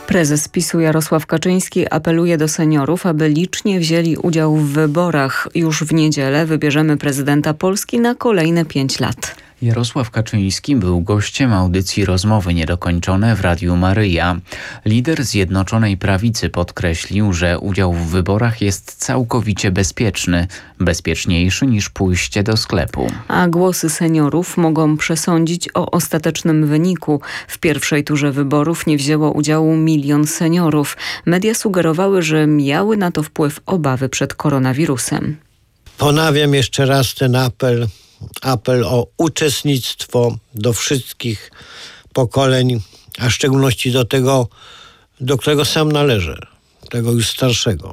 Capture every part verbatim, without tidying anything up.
Prezes PiS-u Jarosław Kaczyński apeluje do seniorów, aby licznie wzięli udział w wyborach. Już w niedzielę wybierzemy prezydenta Polski na kolejne pięć lat. Jarosław Kaczyński był gościem audycji Rozmowy Niedokończone w Radiu Maryja. Lider Zjednoczonej Prawicy podkreślił, że udział w wyborach jest całkowicie bezpieczny, bezpieczniejszy niż pójście do sklepu. A głosy seniorów mogą przesądzić o ostatecznym wyniku. W pierwszej turze wyborów nie wzięło udziału milion seniorów. Media sugerowały, że miały na to wpływ obawy przed koronawirusem. Ponawiam jeszcze raz ten apel. Apel o uczestnictwo do wszystkich pokoleń, a w szczególności do tego, do którego sam należę, tego już starszego,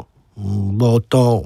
bo to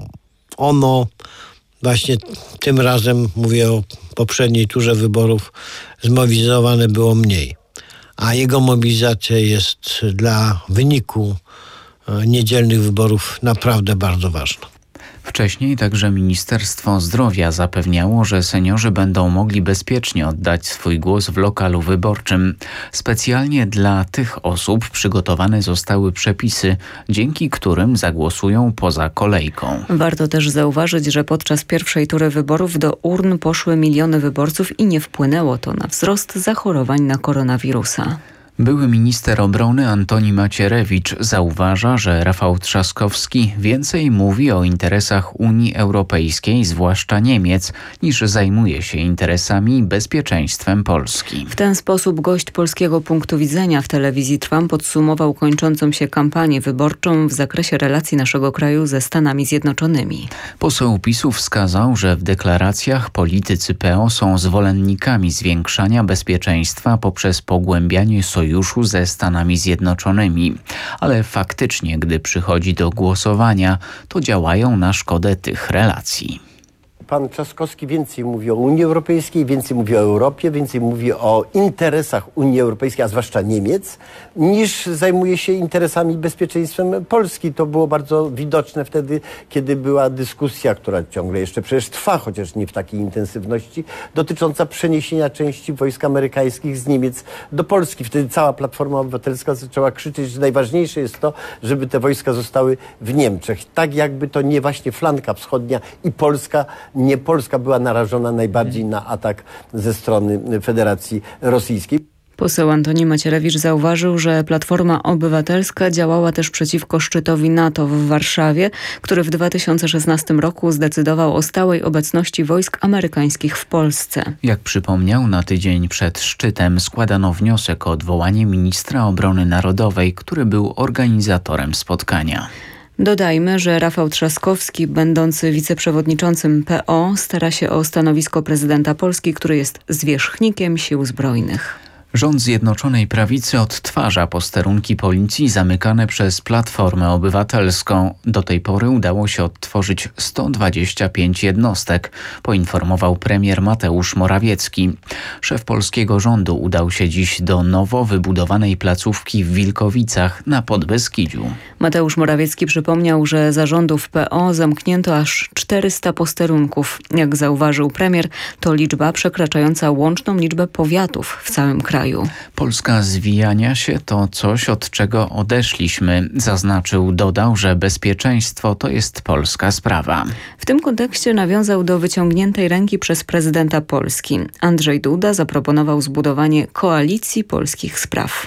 ono właśnie tym razem, mówię o poprzedniej turze wyborów, zmobilizowane było mniej, a jego mobilizacja jest dla wyniku niedzielnych wyborów naprawdę bardzo ważna. Wcześniej także Ministerstwo Zdrowia zapewniało, że seniorzy będą mogli bezpiecznie oddać swój głos w lokalu wyborczym. Specjalnie dla tych osób przygotowane zostały przepisy, dzięki którym zagłosują poza kolejką. Warto też zauważyć, że podczas pierwszej tury wyborów do urn poszły miliony wyborców i nie wpłynęło to na wzrost zachorowań na koronawirusa. Były minister obrony Antoni Macierewicz zauważa, że Rafał Trzaskowski więcej mówi o interesach Unii Europejskiej, zwłaszcza Niemiec, niż zajmuje się interesami i bezpieczeństwem Polski. W ten sposób gość Polskiego Punktu Widzenia w telewizji Trwam podsumował kończącą się kampanię wyborczą w zakresie relacji naszego kraju ze Stanami Zjednoczonymi. Poseł PiS-u wskazał, że w deklaracjach politycy P O są zwolennikami zwiększania bezpieczeństwa poprzez pogłębianie sojuszu sojuszu ze Stanami Zjednoczonymi, ale faktycznie, gdy przychodzi do głosowania, to działają na szkodę tych relacji. Pan Trzaskowski więcej mówi o Unii Europejskiej, więcej mówi o Europie, więcej mówi o interesach Unii Europejskiej, a zwłaszcza Niemiec, niż zajmuje się interesami i bezpieczeństwem Polski. To było bardzo widoczne wtedy, kiedy była dyskusja, która ciągle jeszcze przecież trwa, chociaż nie w takiej intensywności, dotycząca przeniesienia części wojsk amerykańskich z Niemiec do Polski. Wtedy cała Platforma Obywatelska zaczęła krzyczeć, że najważniejsze jest to, żeby te wojska zostały w Niemczech. Tak jakby to nie właśnie flanka wschodnia i Polska, nie Polska była narażona najbardziej na atak ze strony Federacji Rosyjskiej. Poseł Antoni Macierewicz zauważył, że Platforma Obywatelska działała też przeciwko szczytowi NATO w Warszawie, który w dwa tysiące szesnastym roku zdecydował o stałej obecności wojsk amerykańskich w Polsce. Jak przypomniał, na tydzień przed szczytem składano wniosek o odwołanie ministra obrony narodowej, który był organizatorem spotkania. Dodajmy, że Rafał Trzaskowski, będący wiceprzewodniczącym P O, stara się o stanowisko prezydenta Polski, który jest zwierzchnikiem sił zbrojnych. Rząd Zjednoczonej Prawicy odtwarza posterunki policji zamykane przez Platformę Obywatelską. Do tej pory udało się odtworzyć sto dwadzieścia pięć jednostek, poinformował premier Mateusz Morawiecki. Szef polskiego rządu udał się dziś do nowo wybudowanej placówki w Wilkowicach na Podbeskidziu. Mateusz Morawiecki przypomniał, że za rządów P O zamknięto aż czterysta posterunków. Jak zauważył premier, to liczba przekraczająca łączną liczbę powiatów w całym kraju. Polska zwijania się to coś, od czego odeszliśmy, zaznaczył. Dodał, że bezpieczeństwo to jest polska sprawa. W tym kontekście nawiązał do wyciągniętej ręki przez prezydenta Polski. Andrzej Duda zaproponował zbudowanie koalicji polskich spraw.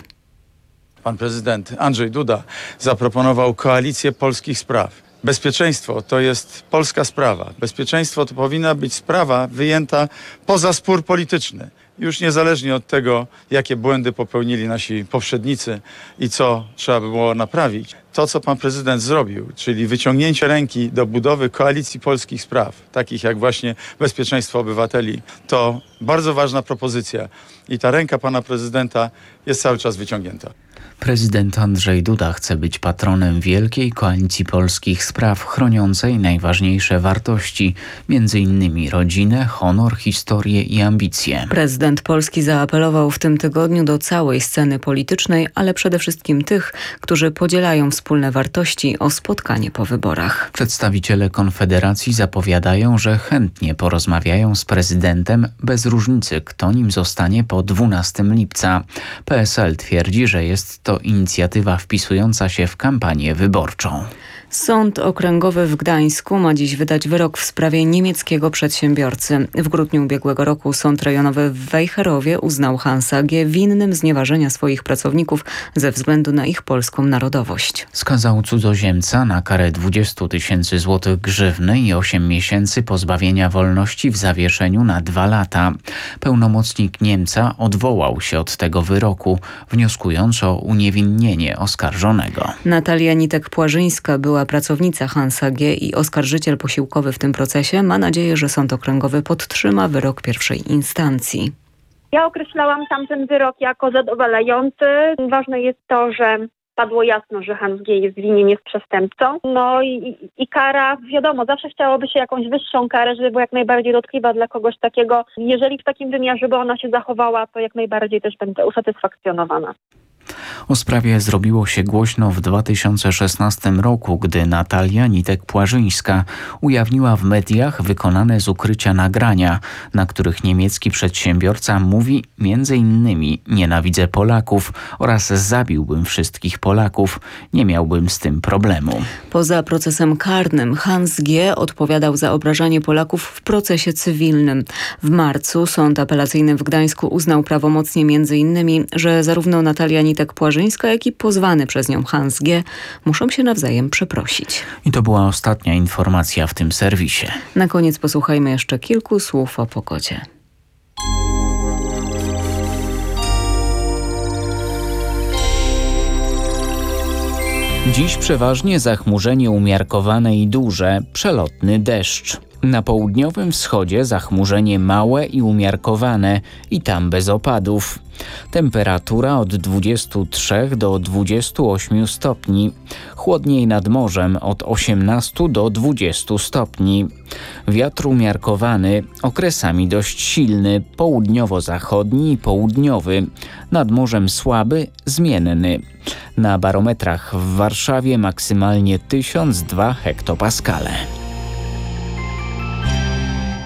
Pan prezydent Andrzej Duda zaproponował koalicję polskich spraw. Bezpieczeństwo to jest polska sprawa. Bezpieczeństwo to powinna być sprawa wyjęta poza spór polityczny. Już niezależnie od tego, jakie błędy popełnili nasi poprzednicy i co trzeba by było naprawić. To, co pan prezydent zrobił, czyli wyciągnięcie ręki do budowy koalicji polskich spraw, takich jak właśnie bezpieczeństwo obywateli, to bardzo ważna propozycja i ta ręka pana prezydenta jest cały czas wyciągnięta. Prezydent Andrzej Duda chce być patronem wielkiej koalicji polskich spraw chroniącej najważniejsze wartości, między innymi rodzinę, honor, historię i ambicje. Prezydent Polski zaapelował w tym tygodniu do całej sceny politycznej, ale przede wszystkim tych, którzy podzielają wspólne wartości, o spotkanie po wyborach. Przedstawiciele Konfederacji zapowiadają, że chętnie porozmawiają z prezydentem bez różnicy, kto nim zostanie po dwunastego lipca. P S L twierdzi, że jest jest to inicjatywa wpisująca się w kampanię wyborczą. Sąd Okręgowy w Gdańsku ma dziś wydać wyrok w sprawie niemieckiego przedsiębiorcy. W grudniu ubiegłego roku Sąd Rejonowy w Wejherowie uznał Hansa G. winnym znieważenia swoich pracowników ze względu na ich polską narodowość. Skazał cudzoziemca na karę dwadzieścia tysięcy złotych grzywny i osiem miesięcy pozbawienia wolności w zawieszeniu na dwa lata. Pełnomocnik Niemca odwołał się od tego wyroku, wnioskując o uniewinnienie oskarżonego. Natalia Nitek-Płażyńska była pracownica Hansa G. i oskarżyciel posiłkowy w tym procesie ma nadzieję, że Sąd Okręgowy podtrzyma wyrok pierwszej instancji. Ja określałam tamten wyrok jako zadowalający. Ważne jest to, że padło jasno, że Hans G. jest winien, jest przestępcą. No i, i, i kara, wiadomo, zawsze chciałoby się jakąś wyższą karę, żeby była jak najbardziej dotkliwa dla kogoś takiego. Jeżeli w takim wymiarze by ona się zachowała, to jak najbardziej też będę usatysfakcjonowana. O sprawie zrobiło się głośno w dwa tysiące szesnastym roku, gdy Natalia Nitek-Płażyńska ujawniła w mediach wykonane z ukrycia nagrania, na których niemiecki przedsiębiorca mówi między innymi nienawidzę Polaków oraz zabiłbym wszystkich Polaków, nie miałbym z tym problemu. Poza procesem karnym Hans G. odpowiadał za obrażanie Polaków w procesie cywilnym. W marcu Sąd Apelacyjny w Gdańsku uznał prawomocnie między innymi, że zarówno Natalia Nitek-Płażyńska, jak i pozwany przez nią Hans G. muszą się nawzajem przeprosić. I to była ostatnia informacja w tym serwisie. Na koniec posłuchajmy jeszcze kilku słów o pogodzie. Dziś przeważnie zachmurzenie umiarkowane i duże, przelotny deszcz. Na południowym wschodzie zachmurzenie małe i umiarkowane i tam bez opadów. Temperatura od dwudziestu trzech do dwudziestu ośmiu stopni. Chłodniej nad morzem od osiemnastu do dwudziestu stopni. Wiatr umiarkowany, okresami dość silny, południowo-zachodni i południowy. Nad morzem słaby, zmienny. Na barometrach w Warszawie maksymalnie tysiąc dwa hektopaskale.